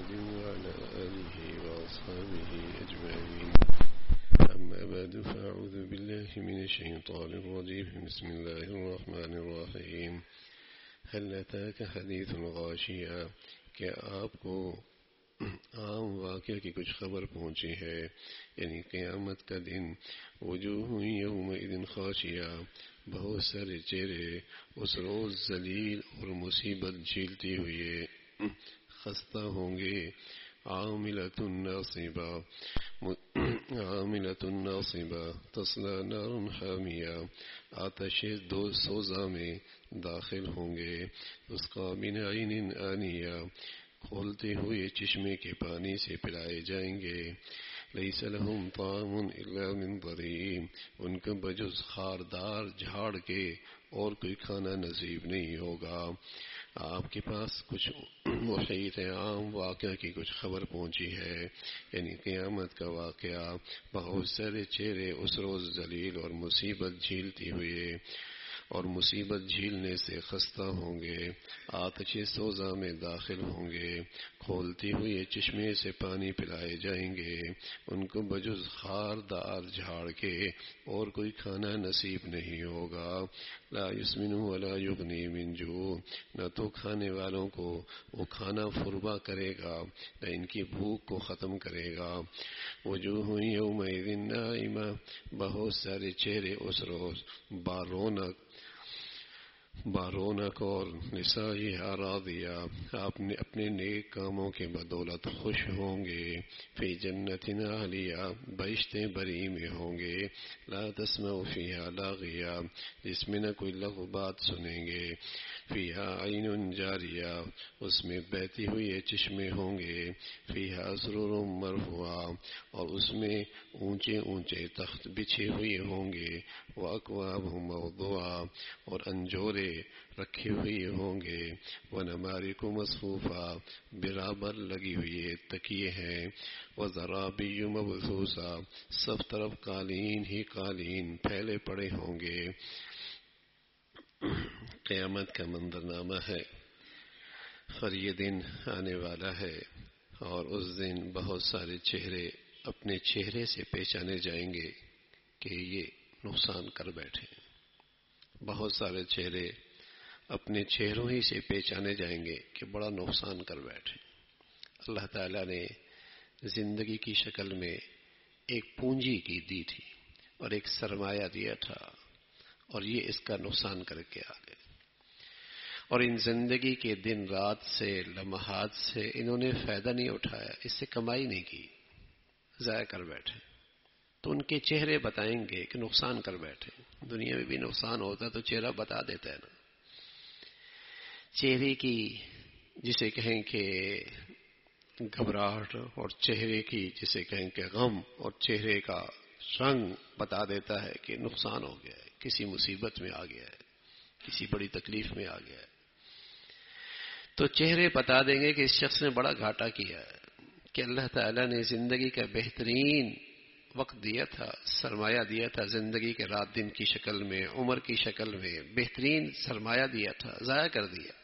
محمد وعلى آله وأصحابه أجمعين. أما بعد فأعوذ بالله من الشيطان الرجيم. بسم الله الرحمن الرحيم. هل أتاك حديث الغاشية کہ آپ کو عام واقعہ کی کچھ خبر پہنچی ہے، یعنی قیامت کا دن. وجوہ یومئذ خاشیہ، بہت سارے چہرے اس روز ذلیل اور مصیبت جھیلتی ہوئے خستہ ہوں گے. عاملۃ ناصبہ تصلی نارا حامیہ، آتش سوزا میں داخل ہوں گے. تسقی من عین آنیہ، کھولتے ہوئے چشمے کے پانی سے پلائے جائیں گے. لیس لہم طعام الا من ضریع، ان کو بجز خاردار جھاڑ کے اور کوئی کھانا نصیب نہیں ہوگا. آپ کے پاس کچھ محیط عام واقعہ کی کچھ خبر پہنچی ہے، یعنی قیامت کا واقعہ. بہت سارے چہرے اس روز ذلیل اور مصیبت جھیلتی ہوئے اور مصیبت جھیلنے سے خستہ ہوں گے. آتش سوزا میں داخل ہوں گے، کھولتے ہوئے چشمے سے پانی پلائے جائیں گے. ان کو بجز خاردار جھاڑ کے اور کوئی کھانا نصیب نہیں ہوگا. لا یسمن ولا یغنی من جوع، نہ تو کھانے والوں کو وہ کھانا فربا کرے گا نہ ان کی بھوک کو ختم کرے گا. وجوہ یومئذ ناعمہ، بہت سارے چہرے اس روز بارونق اور نسائها راضیہ، اپنے نیک کاموں کے بدولت خوش ہوں گے. فی جنت عالیہ، بہشتیں بری میں ہوں گے. لا تسمع فیہا لاغیہ، جس میں نہ کوئی لغو بات سنیں گے. فیہا عین جاریہ، اس میں بہتی ہوئی چشمے ہوں گے. فیہا سرر مرفوعہ، اور اس میں اونچے اونچے تخت بچھے ہوئے ہوں گے. واکواب موضوعہ، اور انجورے رکھے ہوئے ہوں گے. ونمارق مصفوفہ، برابر لگی ہوئی تکیے ہیں. وزرابی مبثوثہ، سب طرف قالین ہی قالین پھیلے پڑے ہوں گے. قیامت کا منظرنامہ ہے، اور یہ دن آنے والا ہے، اور اس دن بہت سارے چہرے اپنے چہرے سے پہچانے جائیں گے کہ یہ نقصان کر بیٹھے. بہت سارے چہرے اپنے چہروں ہی سے پہچانے جائیں گے کہ بڑا نقصان کر بیٹھے. اللہ تعالیٰ نے زندگی کی شکل میں ایک پونجی کی دی تھی اور ایک سرمایہ دیا تھا، اور یہ اس کا نقصان کر کے آ گئے. اور ان زندگی کے دن رات سے لمحات سے انہوں نے فائدہ نہیں اٹھایا، اس سے کمائی نہیں کی، ضائع کر بیٹھے. تو ان کے چہرے بتائیں گے کہ نقصان کر بیٹھے. دنیا میں بھی نقصان ہوتا تو چہرہ بتا دیتا ہے نا. چہرے کی جسے کہیں کہ گھبراہٹ، اور چہرے کی جسے کہیں کہ غم، اور چہرے کا رنگ بتا دیتا ہے کہ نقصان ہو گیا ہے، کسی مصیبت میں آ گیا ہے، کسی بڑی تکلیف میں آ گیا ہے. تو چہرے بتا دیں گے کہ اس شخص نے بڑا گھاٹا کیا ہے، کہ اللہ تعالیٰ نے زندگی کا بہترین وقت دیا تھا، سرمایہ دیا تھا، زندگی کے رات دن کی شکل میں، عمر کی شکل میں بہترین سرمایہ دیا تھا، ضائع کر دیا.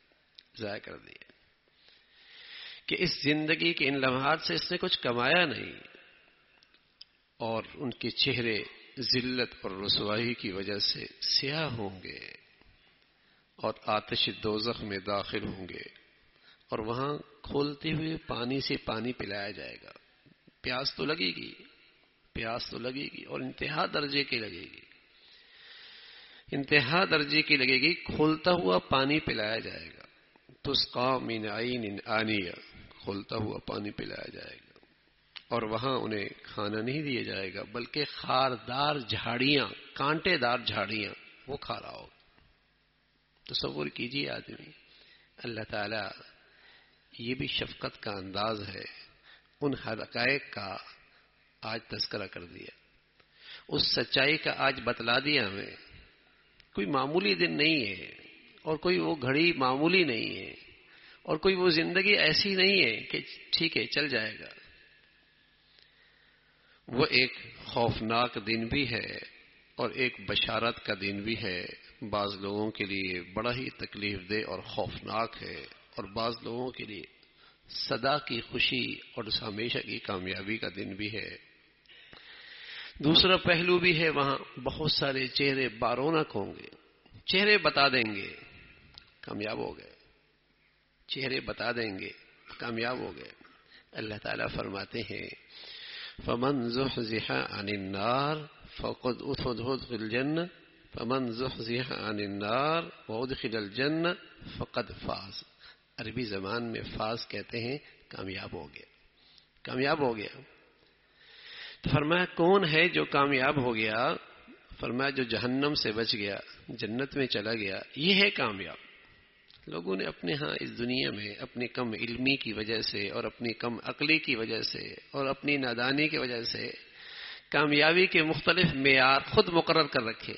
کہ اس زندگی کے ان لمحات سے اس نے کچھ کمایا نہیں. اور ان کے چہرے ذلت اور رسوائی کی وجہ سے سیاہ ہوں گے، اور آتش دوزخ میں داخل ہوں گے، اور وہاں کھولتے ہوئے پانی سے پانی پلایا جائے گا. پیاس تو لگے گی اور انتہا درجے کی لگے گی. کھولتا ہوا پانی پلایا جائے گا. تسقی من عین آنیہ، کھولتا ہوا پانی پلایا جائے گا. اور وہاں انہیں کھانا نہیں دیا جائے گا، بلکہ خاردار جھاڑیاں، کانٹے دار جھاڑیاں وہ کھا رہا ہوگا. تصور کیجیے آدمی. اللہ تعالیٰ یہ بھی شفقت کا انداز ہے، ان حقائق کا آج تذکرہ کر دیا، اس سچائی کا آج بتلا دیا ہمیں. کوئی معمولی دن نہیں ہے، اور کوئی وہ گھڑی معمولی نہیں ہے، اور کوئی وہ زندگی ایسی نہیں ہے کہ ٹھیک ہے چل جائے گا. وہ ایک خوفناک دن بھی ہے اور ایک بشارت کا دن بھی ہے. بعض لوگوں کے لیے بڑا ہی تکلیف دہ اور خوفناک ہے، اور بعض لوگوں کے لیے سدا کی خوشی اور ہمیشہ کی کامیابی کا دن بھی ہے۔ دوسرا پہلو بھی ہے، وہاں بہت سارے چہرے بارونق ہوں گے، چہرے بتا دیں گے کامیاب ہو گئے، چہرے بتا دیں گے کامیاب ہو گئے۔ اللہ تعالیٰ فرماتے ہیں فمن زحزح عن النار فقد ادخل الجنہ فمن زحزح عن النار وادخل الجنہ فقد فاز۔ عربی زبان میں فاز کہتے ہیں کامیاب ہو گیا، کامیاب ہو گیا۔ تو فرمایا کون ہے جو کامیاب ہو گیا؟ فرمایا جو جہنم سے بچ گیا، جنت میں چلا گیا، یہ ہے کامیاب۔ لوگوں نے اپنے ہاں اس دنیا میں اپنی کم علمی کی وجہ سے اور اپنی کم عقلی کی وجہ سے اور اپنی نادانی کی وجہ سے کامیابی کے مختلف معیار خود مقرر کر رکھے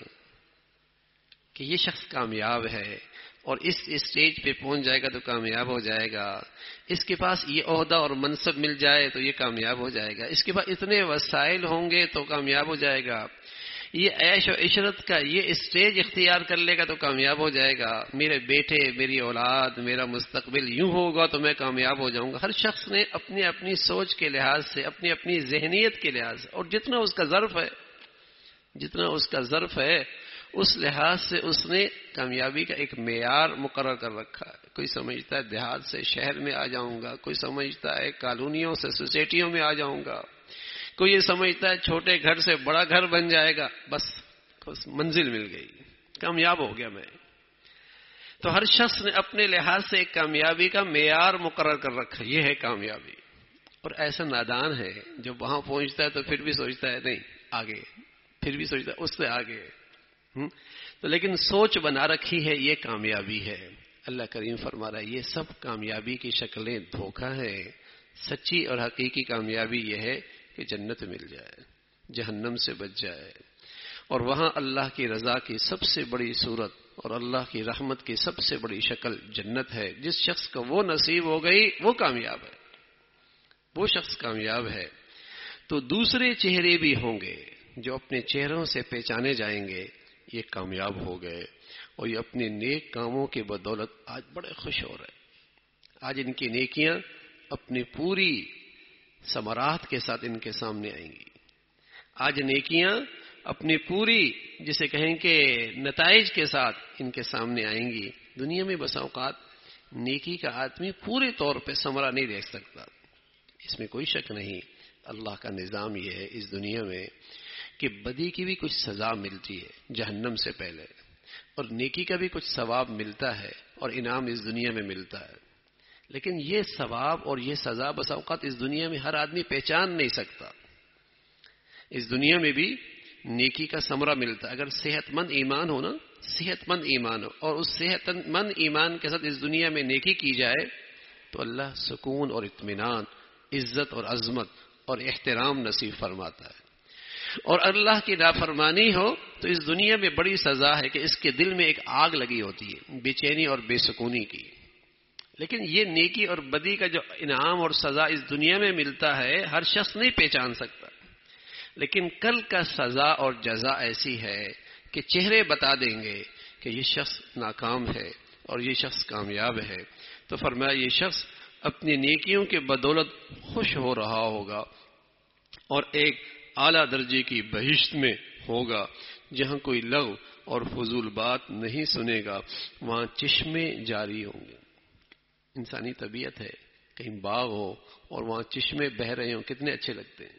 کہ یہ شخص کامیاب ہے اور اس اسٹیج پہ پہنچ جائے گا تو کامیاب ہو جائے گا، اس کے پاس یہ عہدہ اور منصب مل جائے تو یہ کامیاب ہو جائے گا، اس کے پاس اتنے وسائل ہوں گے تو کامیاب ہو جائے گا، یہ عیش و عشرت کا یہ اسٹیج اختیار کر لے گا تو کامیاب ہو جائے گا، میرے بیٹے، میری اولاد، میرا مستقبل یوں ہوگا تو میں کامیاب ہو جاؤں گا۔ ہر شخص نے اپنی اپنی سوچ کے لحاظ سے، اپنی اپنی ذہنیت کے لحاظ سے، اور جتنا اس کا ظرف ہے، جتنا اس کا ظرف ہے اس لحاظ سے اس نے کامیابی کا ایک معیار مقرر کر رکھا ہے۔ کوئی سمجھتا ہے دیہات سے شہر میں آ جاؤں گا، کوئی سمجھتا ہے کالونیوں سے سوسائٹیوں میں آ جاؤں گا، کوئی یہ سمجھتا ہے چھوٹے گھر سے بڑا گھر بن جائے گا، بس منزل مل گئی، کامیاب ہو گیا میں۔ تو ہر شخص نے اپنے لحاظ سے ایک کامیابی کا معیار مقرر کر رکھا، یہ ہے کامیابی۔ اور ایسا نادان ہے جو وہاں پہنچتا ہے تو پھر بھی سوچتا ہے نہیں آگے، پھر بھی سوچتا ہے اس سے آگے، تو لیکن سوچ بنا رکھی ہے یہ کامیابی ہے۔ اللہ کریم فرما رہا ہے یہ سب کامیابی کی شکلیں دھوکہ ہے، سچی اور حقیقی کامیابی یہ ہے کہ جنت مل جائے، جہنم سے بچ جائے، اور وہاں اللہ کی رضا کی سب سے بڑی صورت اور اللہ کی رحمت کی سب سے بڑی شکل جنت ہے۔ جس شخص کو وہ نصیب ہو گئی وہ کامیاب ہے، وہ شخص کامیاب ہے۔ تو دوسرے چہرے بھی ہوں گے جو اپنے چہروں سے پہچانے جائیں گے، یہ کامیاب ہو گئے اور یہ اپنے نیک کاموں کی بدولت آج بڑے خوش ہو رہے۔ آج ان کی نیکیاں اپنی پوری ثمرات کے ساتھ ان کے سامنے آئیں گی، آج نیکیاں اپنی پوری جسے کہیں کہ نتائج کے ساتھ ان کے سامنے آئیں گی۔ دنیا میں بسا اوقات نیکی کا آدمی پورے طور پہ ثمرہ نہیں دیکھ سکتا، اس میں کوئی شک نہیں۔ اللہ کا نظام یہ ہے اس دنیا میں کہ بدی کی بھی کچھ سزا ملتی ہے جہنم سے پہلے، اور نیکی کا بھی کچھ ثواب ملتا ہے اور انعام اس دنیا میں ملتا ہے، لیکن یہ ثواب اور یہ سزا بسا اوقات اس دنیا میں ہر آدمی پہچان نہیں سکتا۔ اس دنیا میں بھی نیکی کا ثمرہ ملتا ہے اگر صحت مند ایمان ہو نا، صحت مند ایمان ہو، اور اس صحت مند ایمان کے ساتھ اس دنیا میں نیکی کی جائے تو اللہ سکون اور اطمینان، عزت اور عظمت اور احترام نصیب فرماتا ہے۔ اور اللہ کی نافرمانی ہو تو اس دنیا میں بڑی سزا ہے کہ اس کے دل میں ایک آگ لگی ہوتی ہے بے چینی اور بے سکونی کی۔ لیکن یہ نیکی اور بدی کا جو انعام اور سزا اس دنیا میں ملتا ہے ہر شخص نہیں پہچان سکتا، لیکن کل کا سزا اور جزا ایسی ہے کہ چہرے بتا دیں گے کہ یہ شخص ناکام ہے اور یہ شخص کامیاب ہے۔ تو فرمایا یہ شخص اپنی نیکیوں کے بدولت خوش ہو رہا ہوگا اور ایک اعلیٰ درجے کی بہشت میں ہوگا جہاں کوئی لغو اور فضول بات نہیں سنے گا، وہاں چشمے جاری ہوں گے۔ انسانی طبیعت ہے کہیں باغ ہو اور وہاں چشمے بہہ رہے ہوں، کتنے اچھے لگتے ہیں۔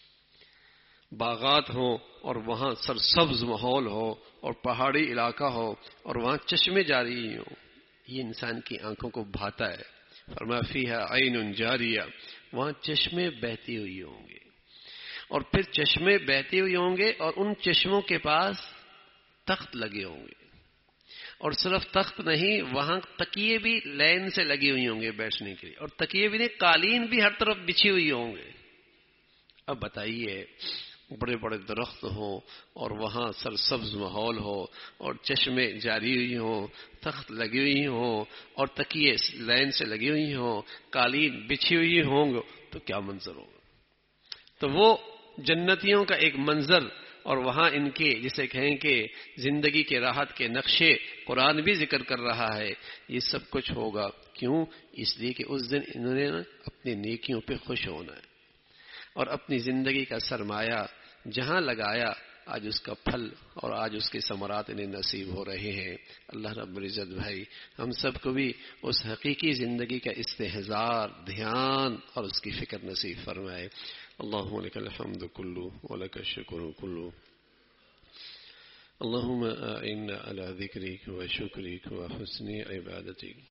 باغات ہوں اور وہاں سرسبز ماحول ہو اور پہاڑی علاقہ ہو اور وہاں چشمے جاری ہوں، یہ انسان کی آنکھوں کو بھاتا ہے۔ فرمایا فیہا عین جاریہ، وہاں چشمے بہتی ہوئی ہوں گے، اور پھر چشمے بہتے ہوئے ہوں گے اور ان چشموں کے پاس تخت لگے ہوں گے، اور صرف تخت نہیں وہاں تکیے بھی لائن سے لگے ہوئے ہوں گے بیٹھنے کے لیے، اور تکیے بھی نہیں قالین بھی ہر طرف بچھی ہوئی ہوں گے۔ اب بتائیے بڑے بڑے درخت ہوں اور وہاں سرسبز ماحول ہو اور چشمے جاری ہوئی ہوں، تخت لگی ہوئی ہوں اور تکیے لائن سے لگی ہوئی ہوں، قالین بچھی ہوئی ہوں گے، تو کیا منظر ہوگا؟ تو وہ جنتیوں کا ایک منظر، اور وہاں ان کے جسے کہیں کہ زندگی کے راحت کے نقشے قرآن بھی ذکر کر رہا ہے، یہ سب کچھ ہوگا کیوں؟ اس لیے کہ اس دن انہوں نے اپنی نیکیوں پہ خوش ہونا ہے اور اپنی زندگی کا سرمایہ جہاں لگایا آج اس کا پھل اور آج اس کے ثمرات انہیں نصیب ہو رہے ہیں۔ اللہ رب العزت بھائی ہم سب کو بھی اس حقیقی زندگی کا استحضار، دھیان اور اس کی فکر نصیب فرمائے۔ اللہم لک الحمد کلو ولک الشکر کلو، اللہم اعنا علی ذکرک و شکرک و حسن عبادتک۔